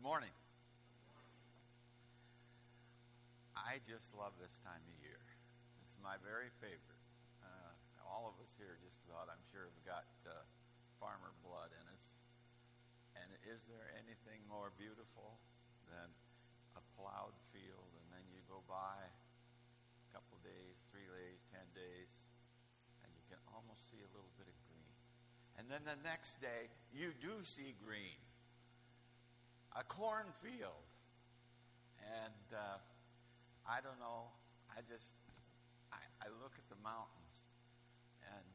morning. I just love this time of year. This is my very favorite. All of us here just about, I'm sure, have got farmer blood in us. And is there anything more beautiful than a plowed field, and then you go by a couple days, 3 days, 10 days, and you can almost see a little bit of green. And then the next day, you do see green. A cornfield. And I don't know, I look at the mountains, and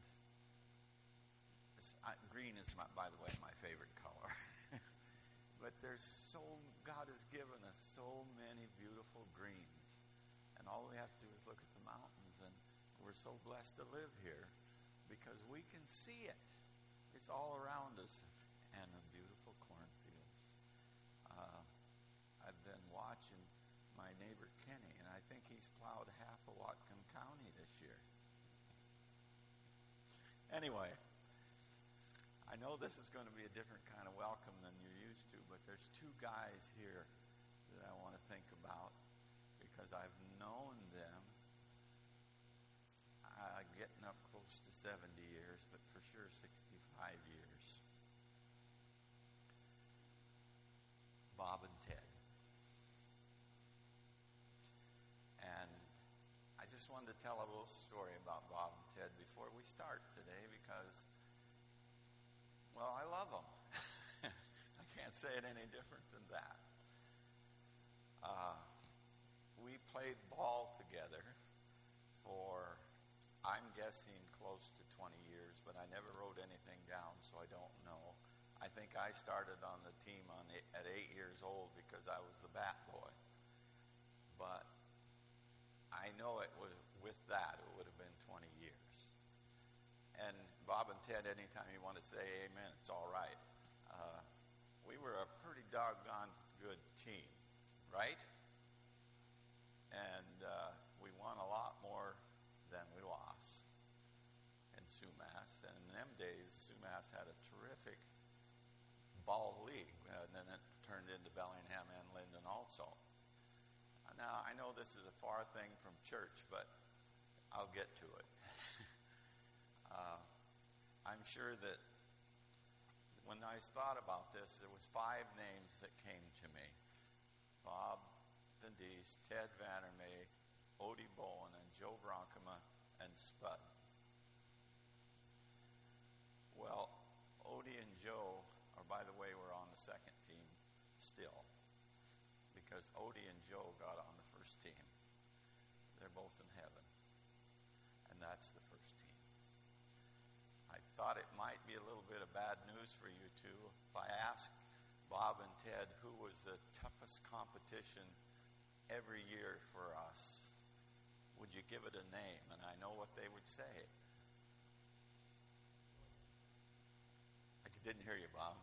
green is, by the way, my favorite color. But God has given us so many beautiful greens. And all we have to do is look at the mountains, and we're so blessed to live here because we can see it. It's all around us, and the beautiful cornfields. I've been watching my neighbor Kenny, and I think he's plowed half of Whatcom County this year. Anyway, I know this is going to be a different kind of welcome than you're used to, but there's two guys here that I want to think about because I've known them getting up close to 70 years, but for sure 65 years. Bob and Ted. And I just wanted to tell a little story about Bob and Ted before we start today because, well, I love them. I can't say it any different than that. We played ball together for, I'm guessing, close to 20 years, but I never wrote anything down, so I don't know. I think I started on the team at 8 years old because I was the bat boy. But I know it was, with that, it would have been 20 years. And Bob and Ted, anytime you want to say amen, it's all right. We were a pretty doggone good team, right? And we won a lot more than we lost in Sumas. And in them days, Sumas had a terrific ball league, and then it turned into Bellingham and Linden also. Now, I know this is a far thing from church, but I'll get to it. I'm sure that when I thought about this, there was 5 names that came to me. Bob Denise, Ted Vandermeer, Odie Bowen, and Joe Bronkema, and Spud. Well, Odie and Joe are, by the way, we're on the second team still, because Odie and Joe got on the first team. They're both in heaven, and that's the first team. I thought it might be a little bit of bad news for you two if I asked Bob and Ted who was the toughest competition every year for us. Would you give it a name? And I know what they would say. I didn't hear you, Bob.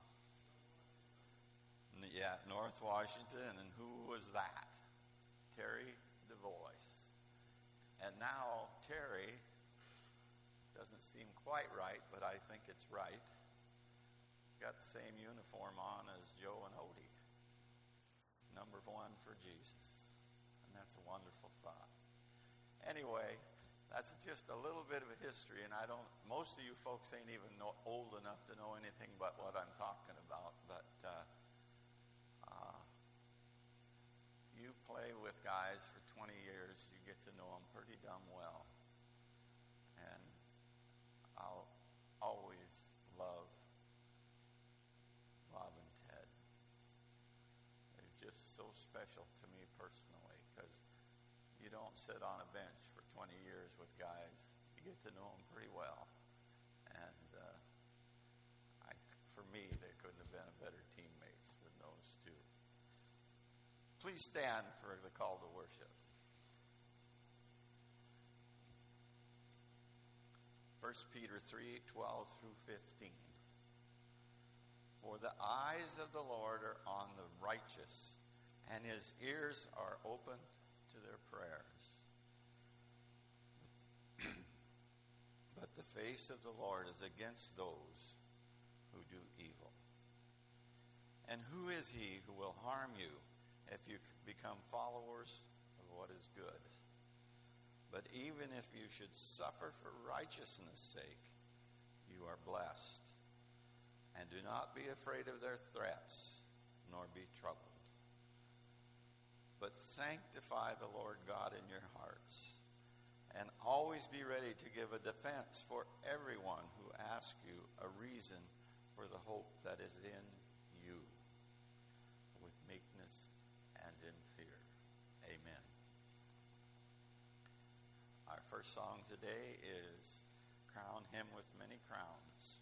Yeah, North Washington. And who was that? Terry DeVoice. And now Terry doesn't seem quite right, but I think it's right. He's got the same uniform on as Joe and Odie. Number 1 for Jesus. And that's a wonderful thought. Anyway, that's just a little bit of a history, and most of you folks ain't even old enough to know anything but what I'm talking about, but you play with guys for 20 years, you get to know them pretty dumb well. And I'll always love Bob and Ted. They're just so special to me personally, because you don't sit on a bench for 20 years with guys. You get to know them pretty well. And for me, they couldn't have been a better teammates than those two. Please stand for the call to worship. 1 Peter 3:12 through 15. For the eyes of the Lord are on the righteous, and his ears are open to their prayers. But the face of the Lord is against those who do evil. And who is he who will harm you if you become followers of what is good? But even if you should suffer for righteousness' sake, you are blessed. And do not be afraid of their threats, nor be troubled. But sanctify the Lord God in your hearts, and always be ready to give a defense for everyone who asks you a reason for the hope that is in you, with meekness and in fear. Amen. Our first song today is Crown Him with Many Crowns.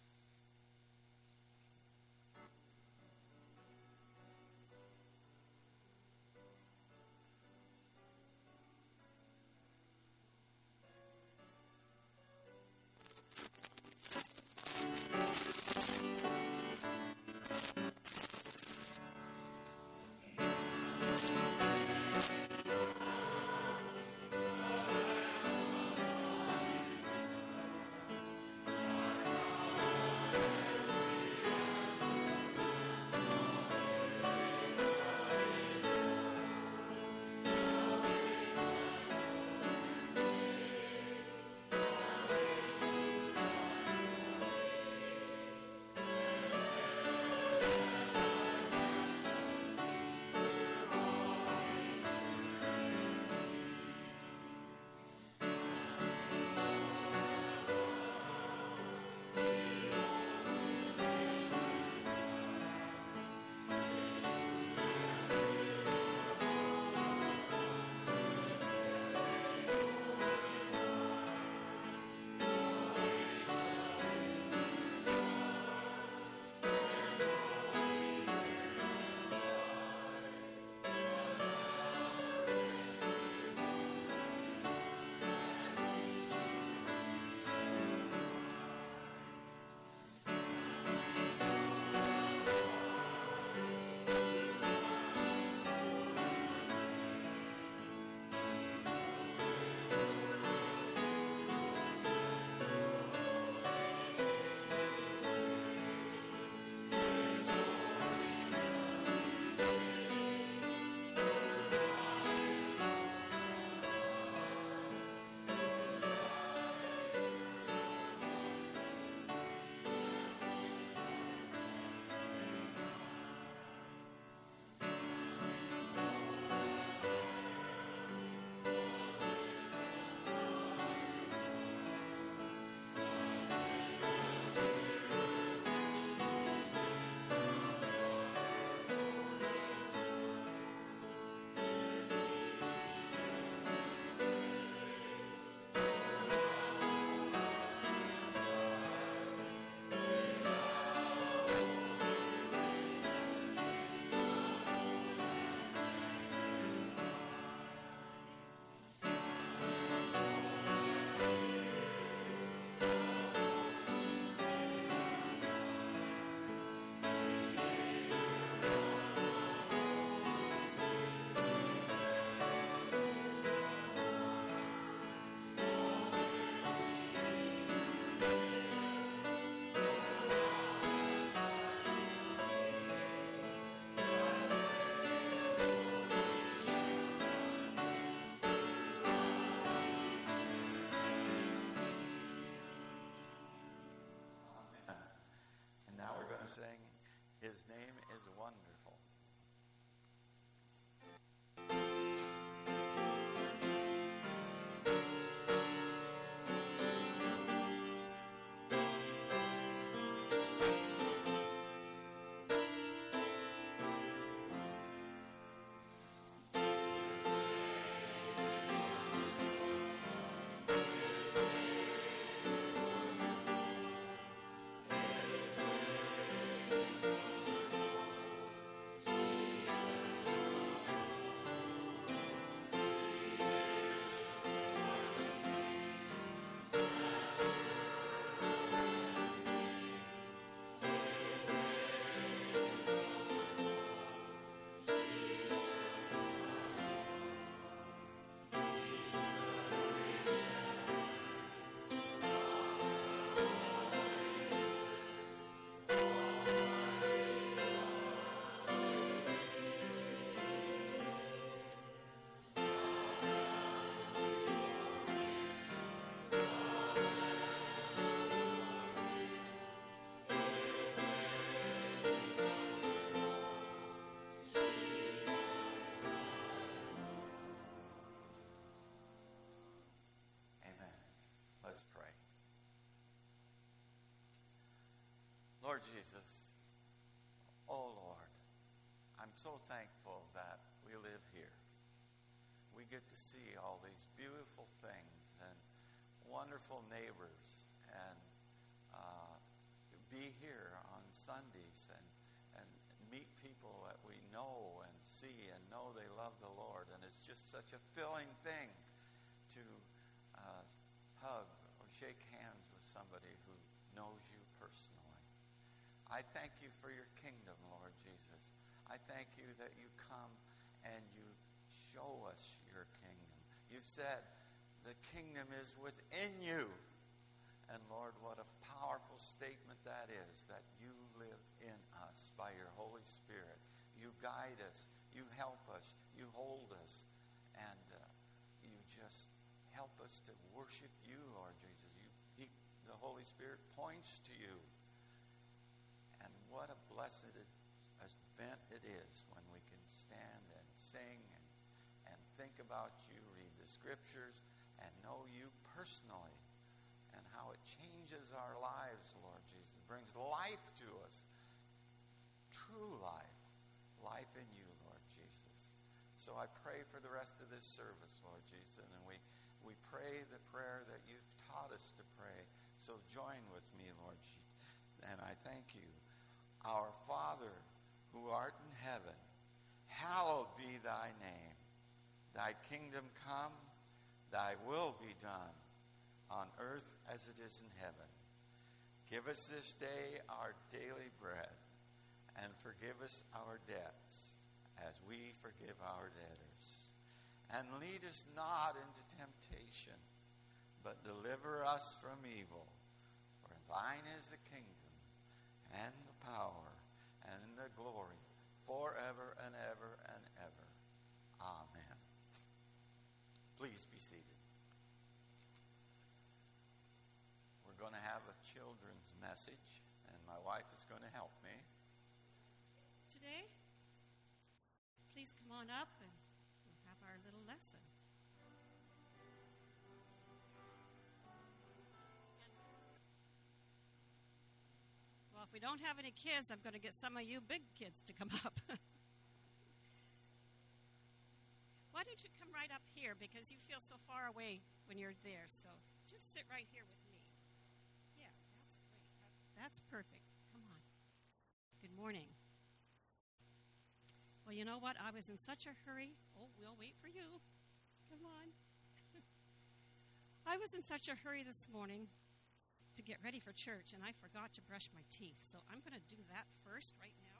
Lord Jesus, oh Lord, I'm so thankful that we live here. We get to see all these beautiful things and wonderful neighbors, and be here on Sundays and meet people that we know and see and know they love the Lord. And it's just such a filling thing to hug or shake hands with somebody who knows you personally. I thank you for your kingdom, Lord Jesus. I thank you that you come and you show us your kingdom. You said the kingdom is within you. And Lord, what a powerful statement that is, that you live in us by your Holy Spirit. You guide us, you help us, you hold us, and you just help us to worship you, Lord Jesus. The Holy Spirit points to you. And what a blessed event it is when we can stand and sing and think about you, read the scriptures, and know you personally. And how it changes our lives, Lord Jesus. It brings life to us. True life. Life in you, Lord Jesus. So I pray for the rest of this service, Lord Jesus. And we pray the prayer that you've taught us to pray. So join with me, Lord Jesus. And I thank you. Our Father, who art in heaven, hallowed be thy name. Thy kingdom come, thy will be done, on earth as it is in heaven. Give us this day our daily bread, and forgive us our debts, as we forgive our debtors. And lead us not into temptation, but deliver us from evil. For thine is the kingdom, and the power, and the glory, forever and ever and ever. Amen. Please be seated. Going to have a children's message, and my wife is going to help me today. Please come on up and we'll have our little lesson. Well, if we don't have any kids, I'm going to get some of you big kids to come up. Why don't you come right up here, because you feel so far away when you're there, so just sit right here with me. That's perfect. Come on. Good morning. Well, you know what? I was in such a hurry. Oh, we'll wait for you. Come on. I was in such a hurry this morning to get ready for church, and I forgot to brush my teeth. So I'm going to do that first right now.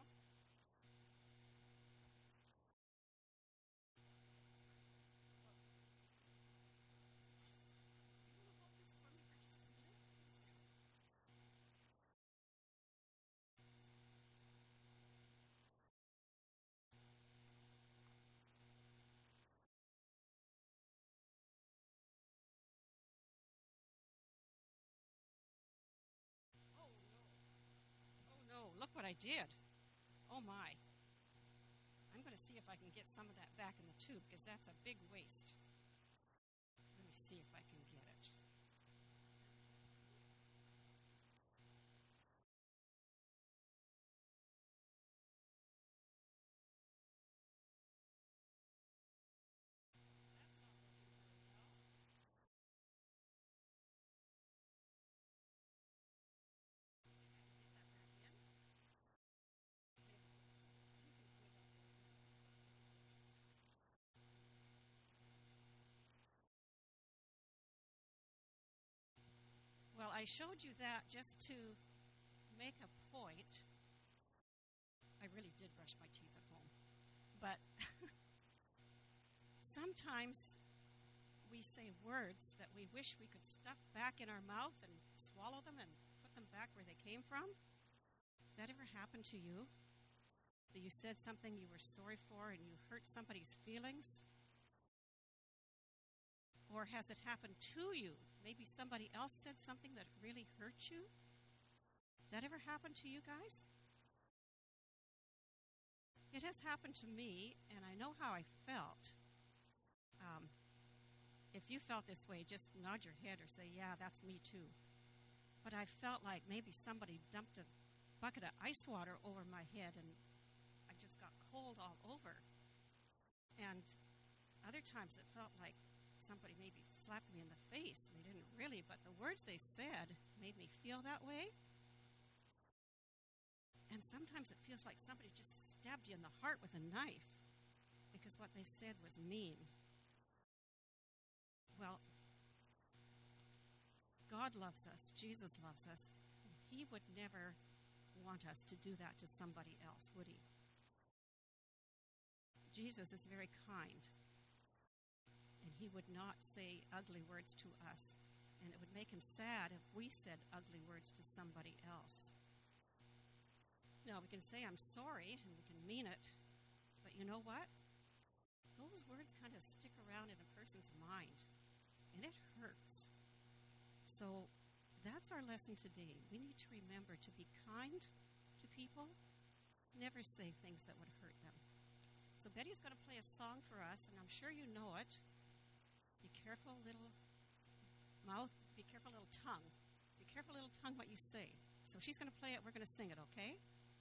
Look what I did. Oh my. I'm going to see if I can get some of that back in the tube, because that's a big waste. Let me see if I can get it. Well, I showed you that just to make a point. I really did brush my teeth at home. But sometimes we say words that we wish we could stuff back in our mouth and swallow them and put them back where they came from. Has that ever happened to you? That you said something you were sorry for and you hurt somebody's feelings? Or has it happened to you? Maybe somebody else said something that really hurt you? Has that ever happened to you guys? It has happened to me, and I know how I felt. If you felt this way, just nod your head or say, yeah, that's me too. But I felt like maybe somebody dumped a bucket of ice water over my head, and I just got cold all over. And other times it felt like somebody maybe slapped me in the face. They didn't really, but the words they said made me feel that way. And sometimes it feels like somebody just stabbed you in the heart with a knife because what they said was mean. Well, God loves us. Jesus loves us. He would never want us to do that to somebody else, would he? Jesus is very kind, and he would not say ugly words to us, and it would make him sad if we said ugly words to somebody else. Now, we can say, I'm sorry, and we can mean it, but you know what? Those words kind of stick around in a person's mind, and it hurts. So that's our lesson today. We need to remember to be kind to people, never say things that would hurt them. So Betty's going to play a song for us, and I'm sure you know it. Be careful, little mouth. Be careful, little tongue. Be careful, little tongue, what you say. So she's going to play it. We're going to sing it, okay?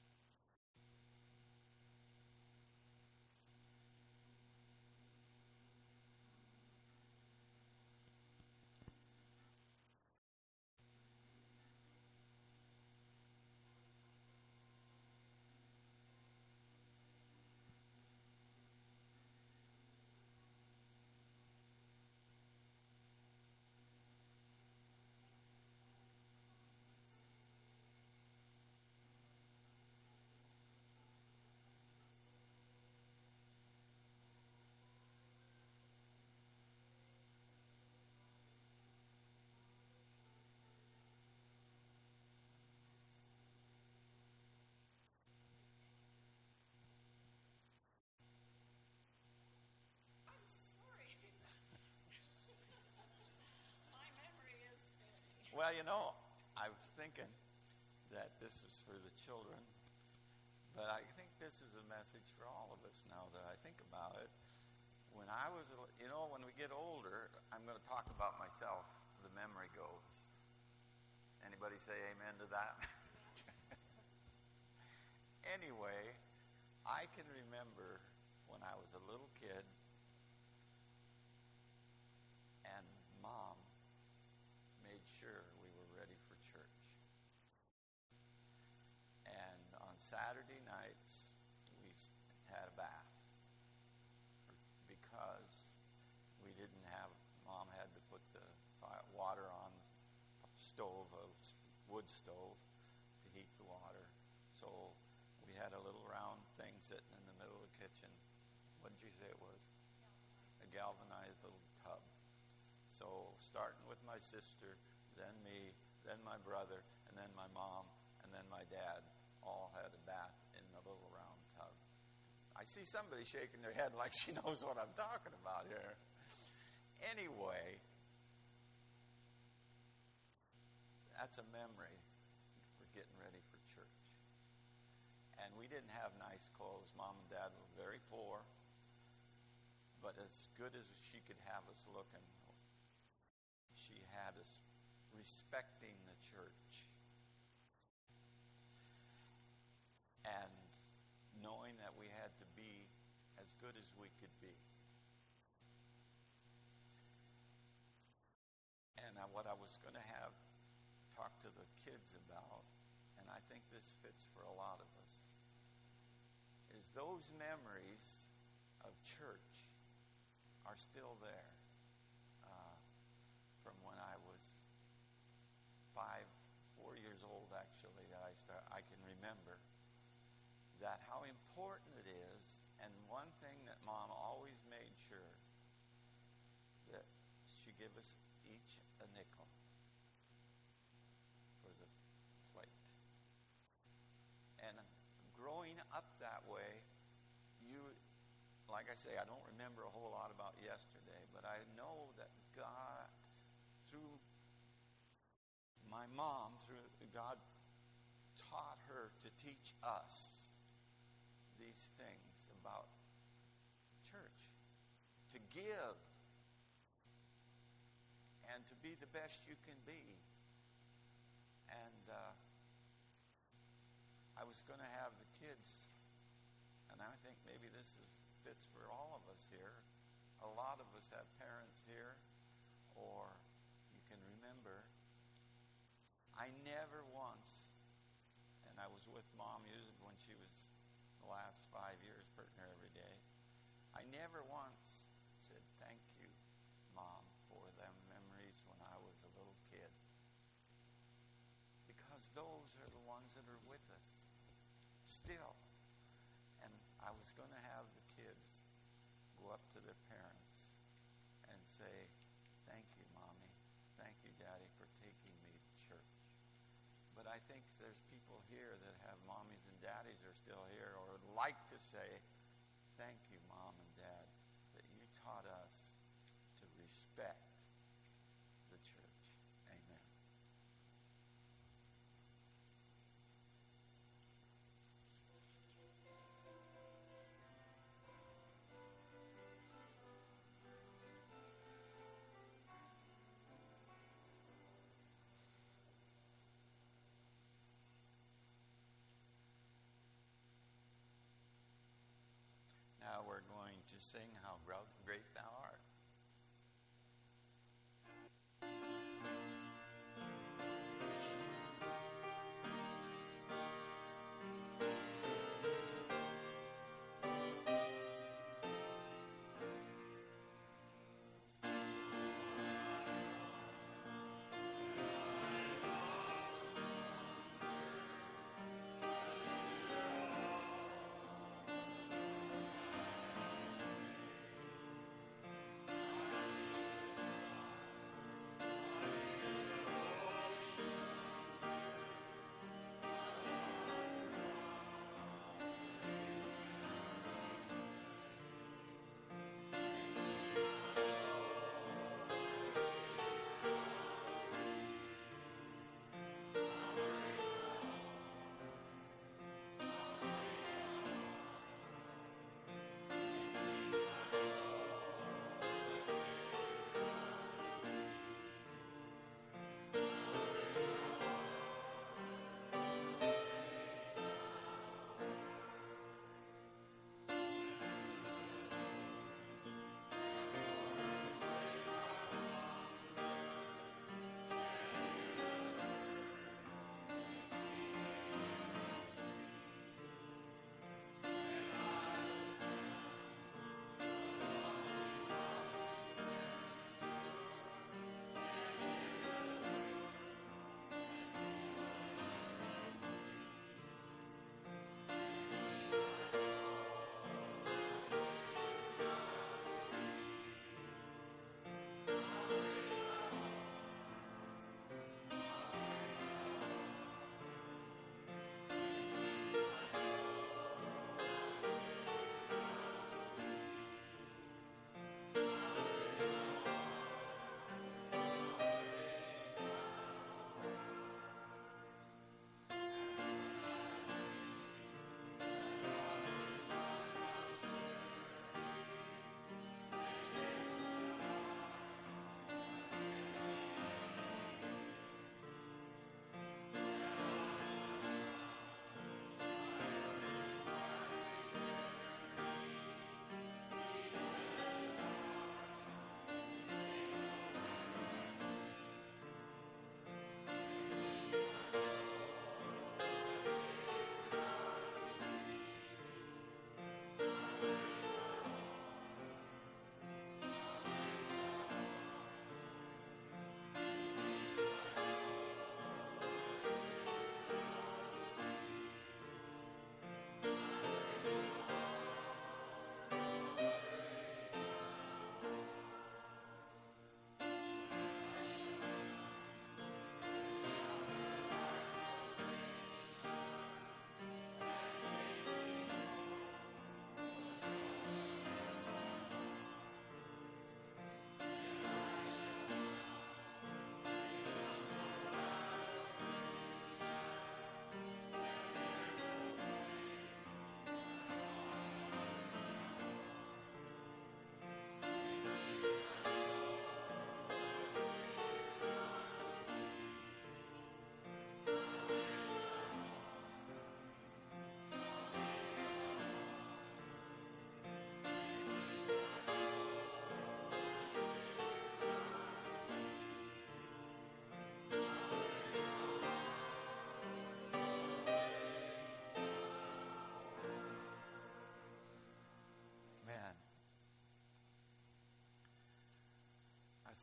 Well, you know, I was thinking that this was for the children, but I think this is a message for all of us now that I think about it. When I was, when we get older, I'm going to talk about myself. The memory goes. Anybody say amen to that? Anyway, I can remember when I was a little kid and Mom made sure we were ready for church. And on Saturday nights, we had a bath because we didn't have, Mom had to put the water on the stove, a wood stove, to heat the water. So we had a little round thing sitting in the middle of the kitchen. What did you say it was? A galvanized little tub. So starting with my sister, then me, then my brother, and then my mom, and then my dad all had a bath in the little round tub. I see somebody shaking their head like she knows what I'm talking about here. Anyway, that's a memory for getting ready for church. And we didn't have nice clothes. Mom and Dad were very poor, but as good as she could have us looking, she had us respecting the church and knowing that we had to be as good as we could be. And what I was going to talk to the kids about, and I think this fits for a lot of us, is those memories of church are still there. From when I was 4 years old, actually, that I can remember that how important it is. And one thing that Mom always made sure that she give us each a nickel for the plate. And growing up that way, like I say, I don't remember a whole lot about yesterday, but I know that God, through my mom, God taught her to teach us these things about church, to give, and to be the best you can be. And I was going to have the kids, and I think maybe this fits for all of us here. A lot of us have parents here, or you can remember, I never once, and I was with Mom when she was the last 5 years putting her every day, I never once said, thank you, Mom, for them memories when I was a little kid. Because those are the ones that are with us still. And I was going to have the kids go up to their parents and say, thank you, Mommy. Thank you, Daddy, for taking me to church. But I think there's people here that have mommies and daddies are still here or would like to say, thank you, Mom and Dad, that you taught us to respect the church. Amen. Now we're going to sing How Great Thou Art.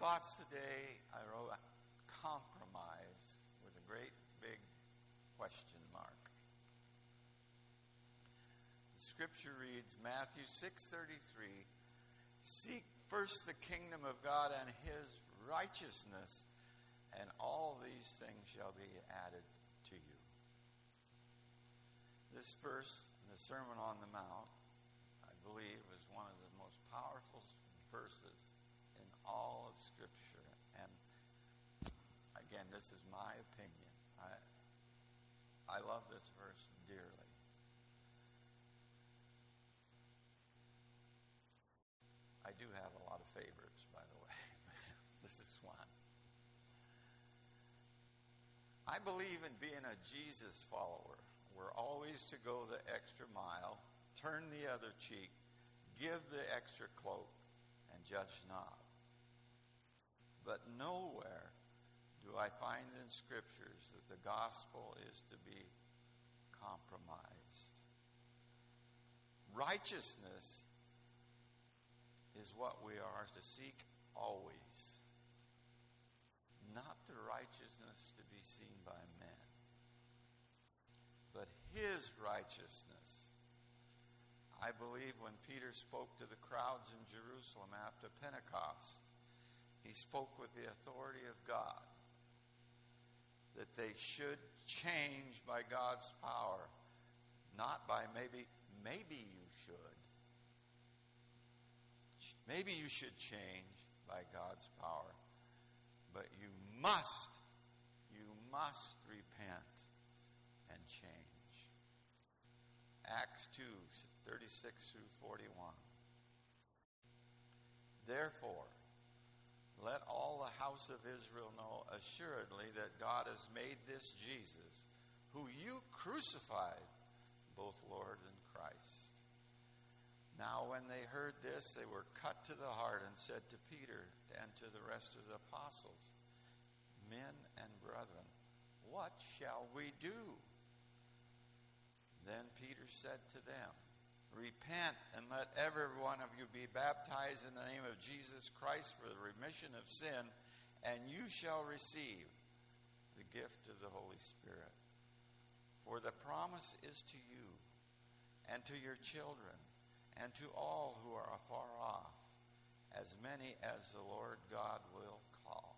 thoughts today, I wrote compromise with a great big question mark. The scripture reads, Matthew 6:33, seek first the kingdom of God and his righteousness, and all these things shall be added to you. This verse in the Sermon on the Mount, I believe, is one of the most powerful verses in all of Scripture. And again, this is my opinion. I love this verse dearly. I do have a lot of favorites, by the way. This is one. I believe in being a Jesus follower. We're always to go the extra mile, turn the other cheek, give the extra cloak, and judge not. But nowhere do I find in scriptures that the gospel is to be compromised. Righteousness is what we are to seek always, not the righteousness to be seen by men, but his righteousness. I believe when Peter spoke to the crowds in Jerusalem after Pentecost, he spoke with the authority of God, that they should change by God's power, not by maybe you should. Maybe you should change by God's power, but you must repent and change. Acts 2:36 through 41. Therefore, let all the house of Israel know assuredly that God has made this Jesus, who you crucified, both Lord and Christ. Now when they heard this, they were cut to the heart and said to Peter and to the rest of the apostles, Men and brethren, what shall we do? Then Peter said to them, Repent and let every one of you be baptized in the name of Jesus Christ for the remission of sin, and you shall receive the gift of the Holy Spirit. For the promise is to you and to your children and to all who are afar off, as many as the Lord God will call.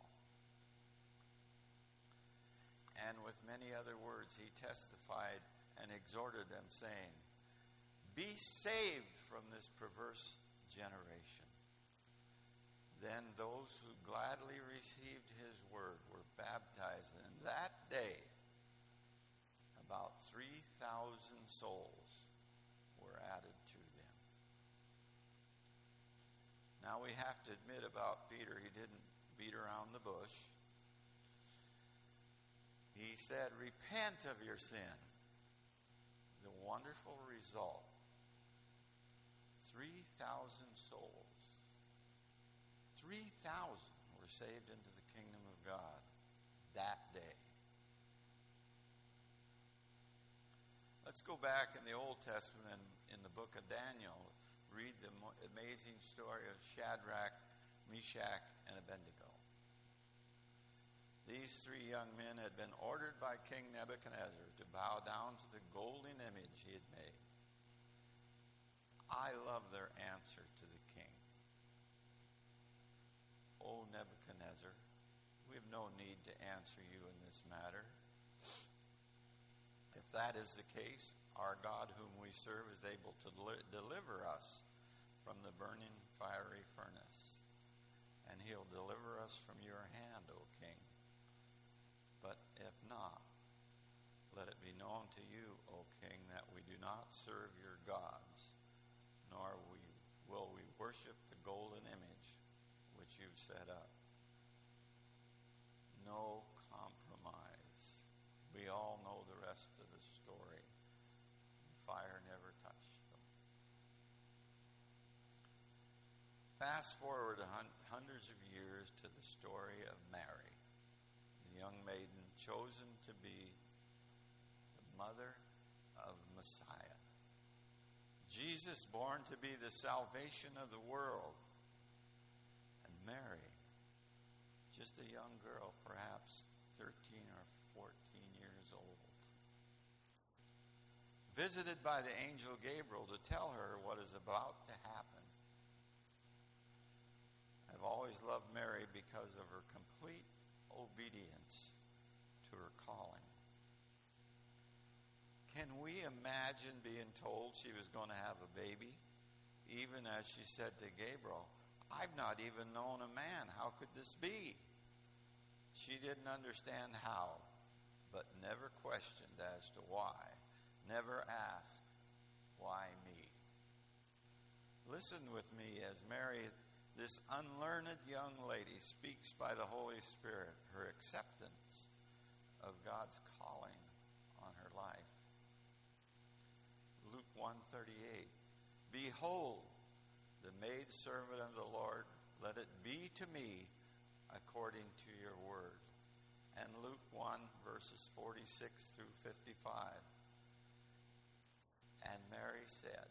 And with many other words he testified and exhorted them, saying, Be saved from this perverse generation. Then those who gladly received his word were baptized, and that day about 3,000 souls were added to them. Now we have to admit about Peter, he didn't beat around the bush. He said, Repent of your sin. The wonderful result, 3,000 souls. 3,000 were saved into the kingdom of God that day. Let's go back in the Old Testament and in the book of Daniel, read the amazing story of Shadrach, Meshach, and Abednego. These three young men had been ordered by King Nebuchadnezzar to bow down to the golden image he had made. I love their answer to the king. O Nebuchadnezzar, we have no need to answer you in this matter. If that is the case, our God whom we serve is able to deliver us from the burning fiery furnace, and he'll deliver us from your hand, O king. But if not, let it be known to you, O king, that we do not serve your gods, nor will we worship the golden image which you've set up. No compromise. We all know the rest of the story. Fire never touched them. Fast forward hundreds of years to the story of Mary, the young maiden chosen to be the mother of Messiah. Jesus born to be the salvation of the world. And Mary just a young girl, perhaps 13 or 14 years old, visited by the angel Gabriel to tell her what is about to happen. I've always loved Mary because of her complete obedience to her calling. Can we imagine being told she was going to have a baby, even as she said to Gabriel, "I've not even known a man. How could this be?" She didn't understand how, but never questioned as to why. Never asked, "Why me?" Listen with me as Mary, this unlearned young lady, speaks by the Holy Spirit her acceptance of God's calling on her life. Luke 1:38, "Behold, the maidservant of the Lord, let it be to me according to your word." And Luke 1, verses 46 through 55. And Mary said,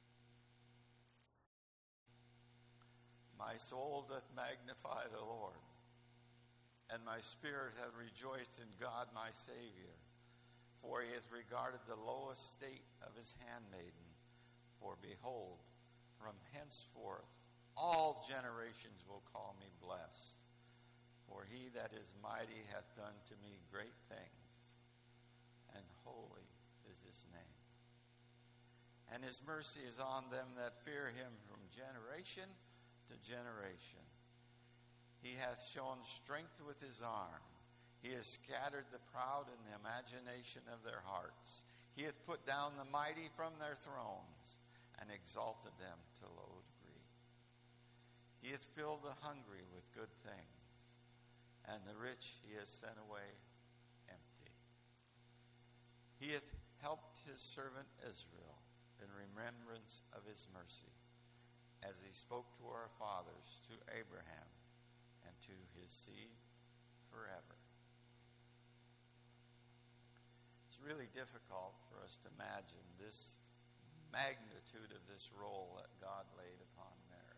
"My soul doth magnify the Lord, and my spirit hath rejoiced in God my Savior, for he hath regarded the low estate of his handmaiden. For behold, from henceforth all generations will call me blessed. For he that is mighty hath done to me great things, and holy is his name. And his mercy is on them that fear him from generation to generation. He hath shown strength with his arm. He has scattered the proud in the imagination of their hearts. He hath put down the mighty from their thrones, and exalted them to low degree. He hath filled the hungry with good things, and the rich he has sent away empty. He hath helped his servant Israel in remembrance of his mercy, as he spoke to our fathers, to Abraham, and to his seed forever." It's really difficult for us to imagine this magnitude of this role that God laid upon Mary.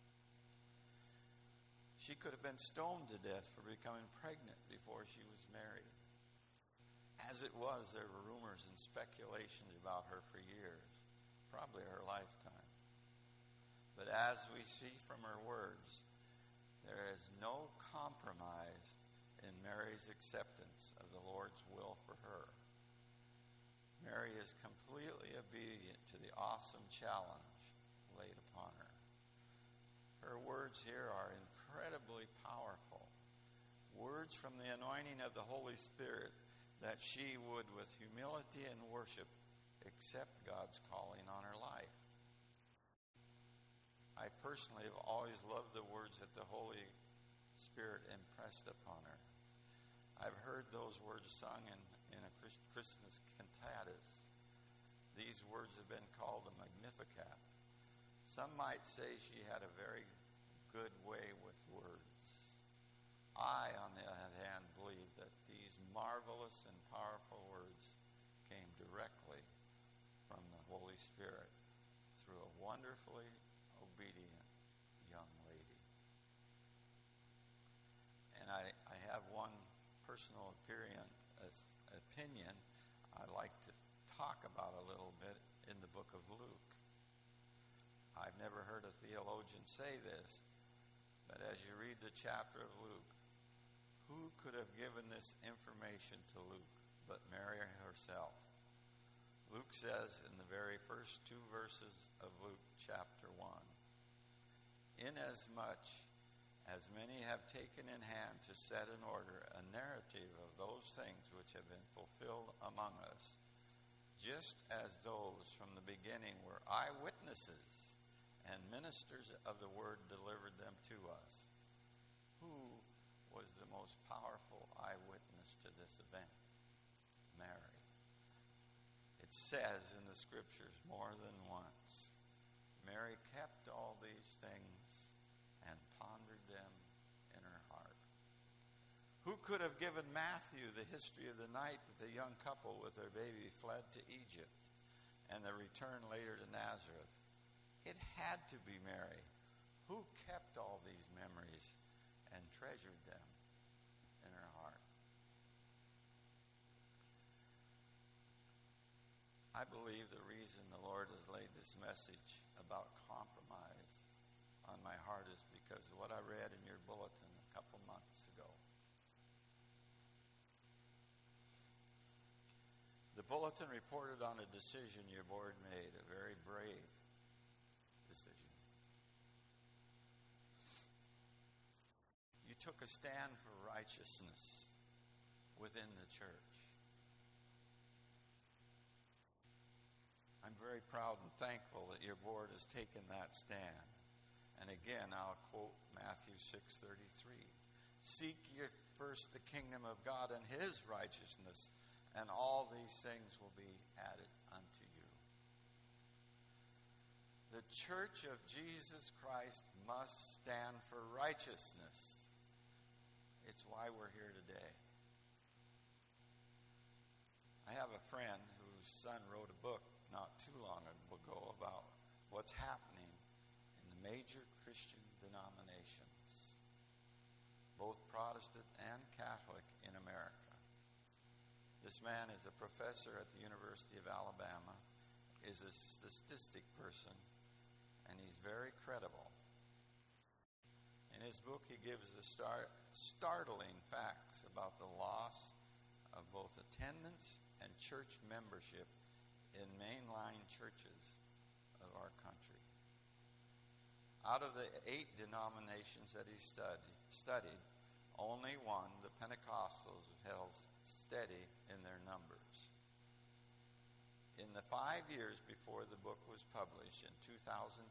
She could have been stoned to death for becoming pregnant before she was married. As it was, there were rumors and speculations about her for years, probably her lifetime. But as we see from her words, there is no compromise in Mary's acceptance of the Lord's will for her. Mary is completely obedient to the awesome challenge laid upon her. Her words here are incredibly powerful. Words from the anointing of the Holy Spirit that she would, with humility and worship, accept God's calling on her life. I personally have always loved the words that the Holy Spirit impressed upon her. I've heard those words sung in a Christmas cantatas. These words have been called the Magnificat. Some might say she had a very good way with words. I, on the other hand, believe that these marvelous and powerful words came directly from the Holy Spirit through a wonderfully obedient young lady. And I have one personal opinion I'd like to talk about a little bit in the book of Luke. I've never heard a theologian say this, but as you read the chapter of Luke, who could have given this information to Luke but Mary herself? Luke says in the very first two verses of Luke chapter 1, "Inasmuch as many have taken in hand to set in order a narrative of those things which have been fulfilled among us, just as those from the beginning were eyewitnesses and ministers of the word delivered them to us." Who was the most powerful eyewitness to this event? Mary. It says in the scriptures more than once, Mary kept all these things and pondered them in her heart. Who could have given Matthew the history of the night that the young couple with their baby fled to Egypt and the return later to Nazareth? It had to be Mary. Who kept all these memories and treasured them in her heart. I believe the reason the Lord has laid this message about compromise on my heart is because of what I read in your bulletin a couple months ago. The bulletin reported on a decision your board made, a very brave decision. You took a stand for righteousness within the church. I'm very proud and thankful that your board has taken that stand. And again, I'll quote Matthew 6:33. Seek ye first the kingdom of God and his righteousness, and all these things will be added unto you. The Church of Jesus Christ must stand for righteousness. It's why we're here today. I have a friend whose son wrote a book not too long ago about what's happening in the major Christian denominations, both Protestant and Catholic in America. This man is a professor at the University of Alabama, is a statistic person, and he's very credible. In his book, he gives the startling facts about the loss of both attendance and church membership in mainline churches of our country. Out of the 8 denominations that he studied, only one, the Pentecostals, held steady in their numbers. In the 5 years before the book was published in 2017,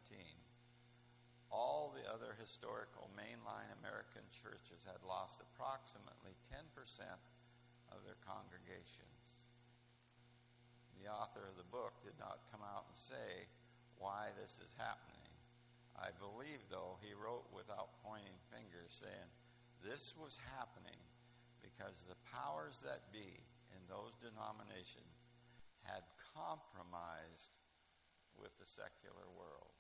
all the other historical mainline American churches had lost approximately 10% of their congregations. The author of the book did not come out and say why this is happening. I believe, though, he wrote without pointing fingers, saying this was happening because the powers that be in those denominations had compromised with the secular world,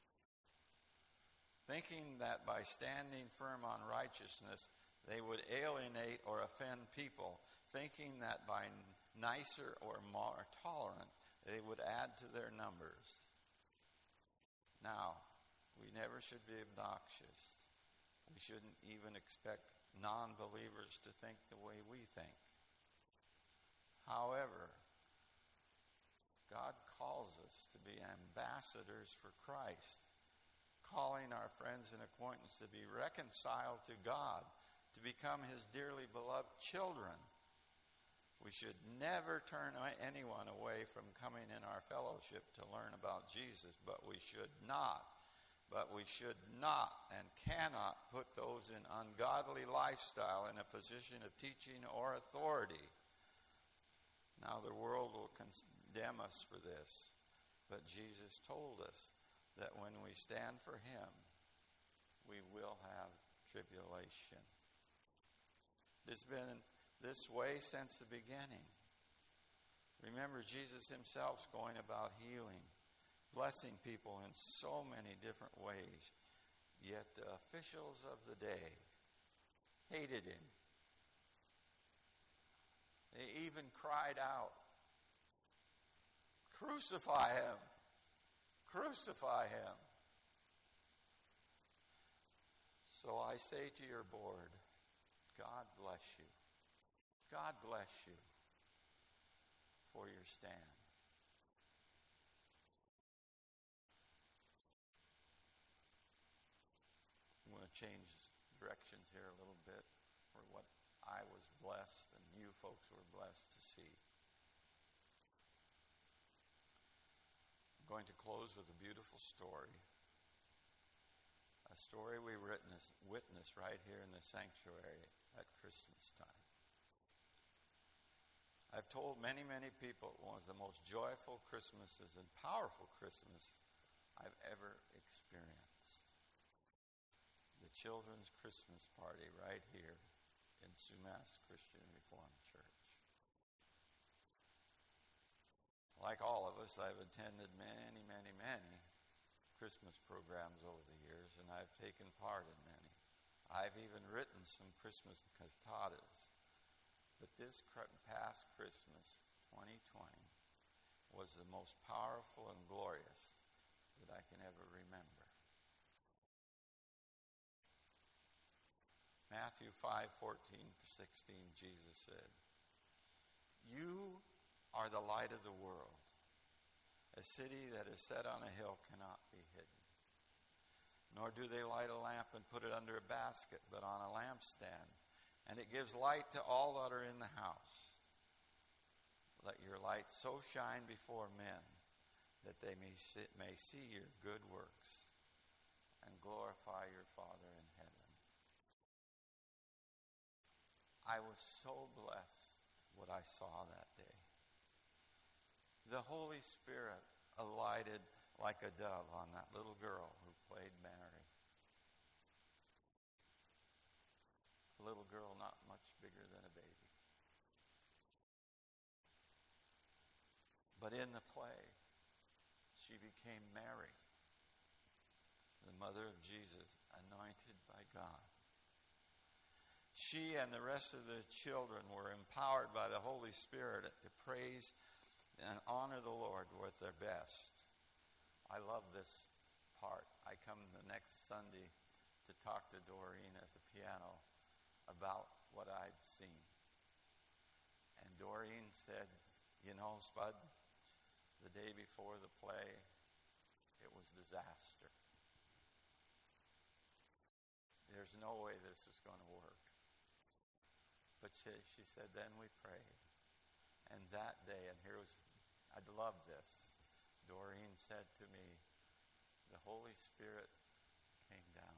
thinking that by standing firm on righteousness they would alienate or offend people, thinking that by nicer or more tolerant they would add to their numbers. Now, we never should be obnoxious. We shouldn't even expect non-believers to think the way we think. However, God calls us to be ambassadors for Christ, calling our friends and acquaintances to be reconciled to God, to become his dearly beloved children. We should never turn anyone away from coming in our fellowship to learn about Jesus, but we should not and cannot put those in ungodly lifestyle in a position of teaching or authority. Now the world will condemn us for this, but Jesus told us that when we stand for him, we will have tribulation. It's been this way since the beginning. Remember, Jesus himself's going about healing, blessing people in so many different ways. Yet the officials of the day hated him. They even cried out, "Crucify him! Crucify him!" So I say to your board, God bless you. God bless you for your stand. I'm going to change directions here a little bit for what I was blessed and you folks were blessed to see. I'm going to close with a beautiful story. A story we witnessed right here in the sanctuary at Christmas time. I've told many, many people it was the most joyful Christmases and powerful Christmas I've ever experienced. The children's Christmas party right here in Sumas Christian Reformed Church. Like all of us, I've attended many, many, many Christmas programs over the years, and I've taken part in many. I've even written some Christmas cantatas. But this past Christmas, 2020, was the most powerful and glorious that I can ever remember. Matthew 5:14-16, Jesus said, "You are the light of the world. A city that is set on a hill cannot be hidden. Nor do they light a lamp and put it under a basket, but on a lampstand, and it gives light to all that are in the house. Let your light so shine before men that they may see your good works and glorify your Father in heaven." I was so blessed what I saw that day. The Holy Spirit alighted like a dove on that little girl who played Mary. A little girl not much bigger than a baby. But in the play, she became Mary, the mother of Jesus, anointed by God. She and the rest of the children were empowered by the Holy Spirit to praise and honor the Lord with their best. I love this part. I come the next Sunday to talk to Doreen at the piano about what I'd seen. And Doreen said, "You know, Spud, the day before the play, it was disaster. There's no way this is going to work." But she said, then we prayed. And that day, and I love this, Doreen said to me, the Holy Spirit came down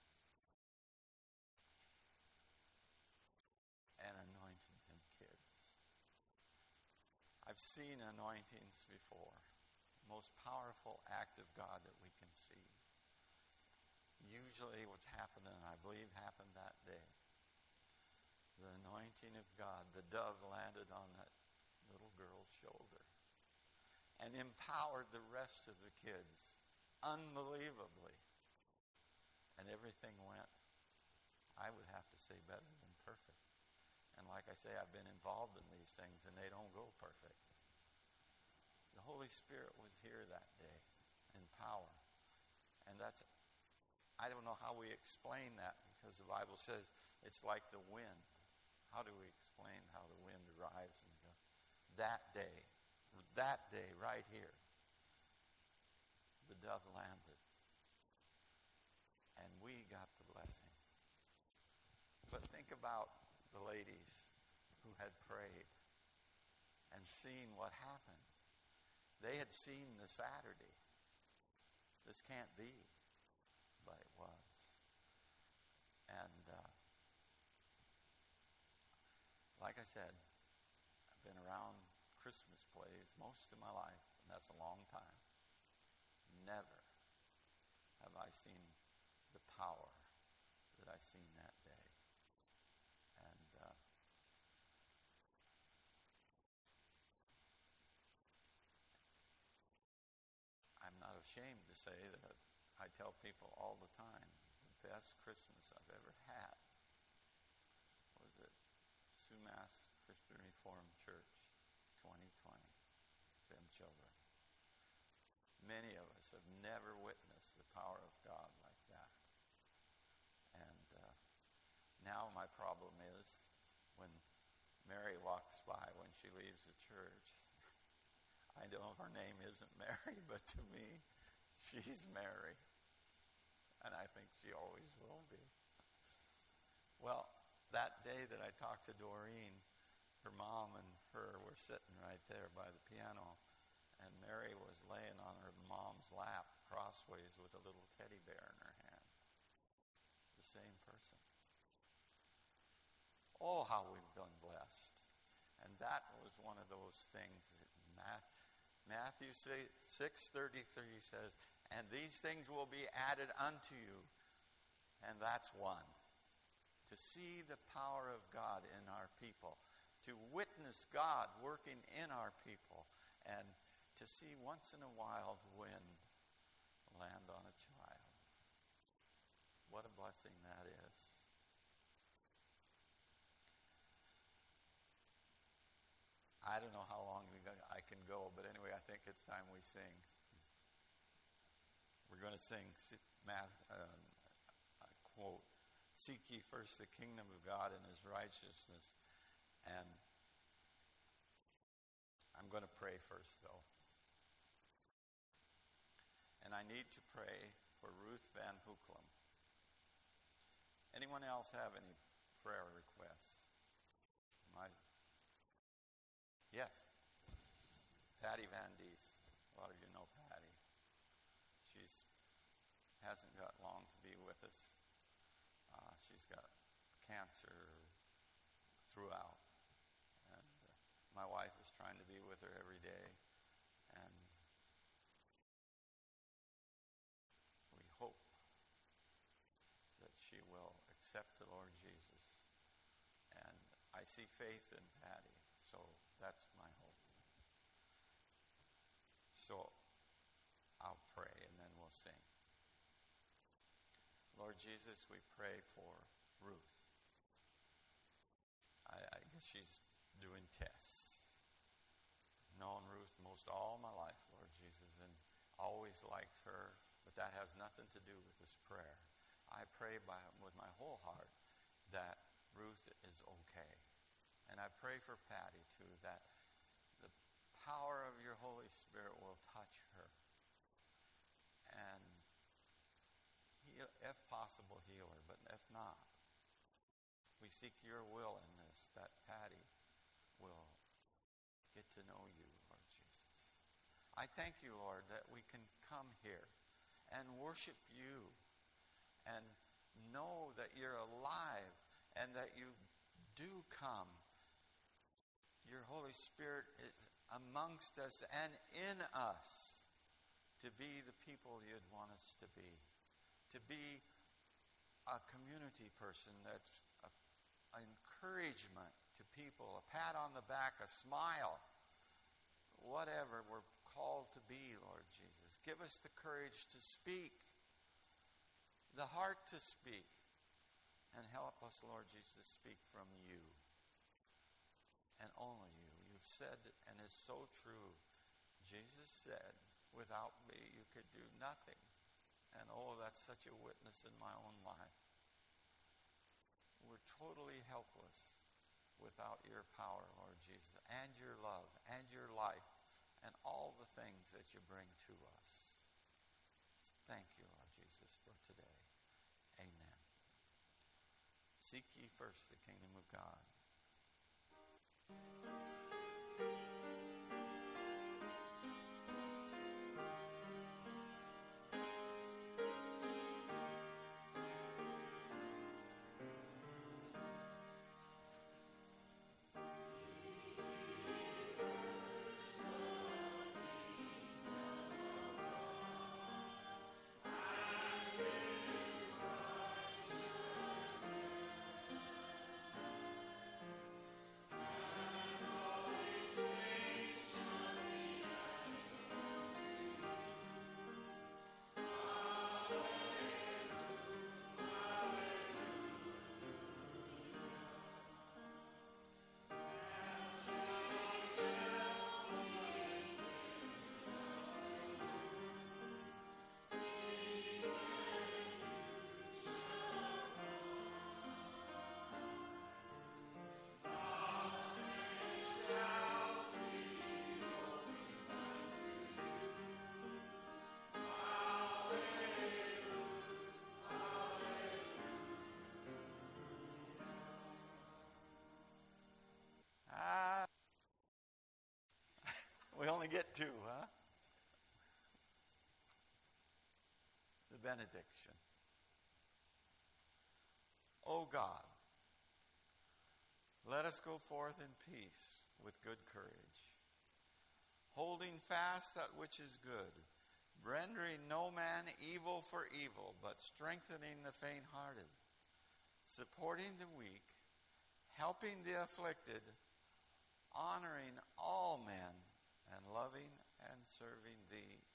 and anointed them kids. I've seen anointings before. Most powerful act of God that we can see. Usually what's happening, I believe, happened that day. The anointing of God, the dove landed on that little girl's shoulder and empowered the rest of the kids unbelievably. And everything went, I would have to say, better than perfect. And like I say, I've been involved in these things and they don't go perfect. The Holy Spirit was here that day in power. And I don't know how we explain that, because the Bible says it's like the wind. How do we explain how the wind arrives and goes? That day right here, the dove landed. And we got the blessing. But think about the ladies who had prayed and seen what happened. They had seen the Saturday. This can't be. But it was. And like I said, I've been around Christmas plays most of my life, and that's a long time. Never have I seen the power that I seen that day. And I'm not ashamed to say that I tell people all the time, the best Christmas I've ever had was at Sumas Christian Reformed Church 2020, them children. Many of us have never witnessed the power of God like that. And now my problem is when Mary walks by when she leaves the church. I know her name isn't Mary, but to me, she's Mary. And I think she always will be. Well, that day that I talked to Doreen, her mom and her were sitting right there by the piano, and Mary was laying on her mom's lap crossways with a little teddy bear in her hand. The same person. Oh, how we've been blessed. And that was one of those things that Matthew 6:33 says, "And these things will be added unto you." And that's one. To see the power of God in our people. To witness God working in our people. And to see once in a while the wind land on a child. What a blessing that is. I don't know how long I can go, but anyway, I think it's time we sing. We're going to sing a quote, "Seek ye first the kingdom of God and his righteousness." And I'm going to pray first, though. And I need to pray for Ruth Van Hoeklam. Anyone else have any prayer requests? Yes. Patty Van Diest. A lot of you know Patty. She's hasn't got long to be with us. She's got cancer throughout. And my wife is trying to be with her every day. And we hope that she will accept the Lord Jesus. And I see faith in Patty, so that's my hope. So I'll pray and then we'll sing. Lord Jesus, we pray for Ruth. I guess she's doing tests. Known Ruth most all my life, Lord Jesus, and always liked her, but that has nothing to do with this prayer. I pray with my whole heart that Ruth is okay. And I pray for Patty, too, that the power of your Holy Spirit will touch her. And, if possible, heal her. But if not, we seek your will in this, that Patty will get to know you, Lord Jesus. I thank you, Lord, that we can come here and worship you and know that you're alive and that you do come. Your Holy Spirit is amongst us and in us to be the people you'd want us to be a community person that's an encouragement to people, a pat on the back, a smile, whatever we're called to be, Lord Jesus. Give us the courage to speak, the heart to speak, and help us, Lord Jesus, to speak from you and only you. You've said, and it's so true, Jesus said, without me you could do nothing. And that's such a witness in my own life. We're totally helpless without your power, Lord Jesus, and your love, and your life, and all the things that you bring to us. Thank you, Lord Jesus, for today. Amen. Seek ye first the kingdom of God. We only get two, huh? The benediction. O God, let us go forth in peace with good courage, holding fast that which is good, rendering no man evil for evil, but strengthening the faint-hearted, supporting the weak, helping the afflicted, honoring all men, and loving and serving thee,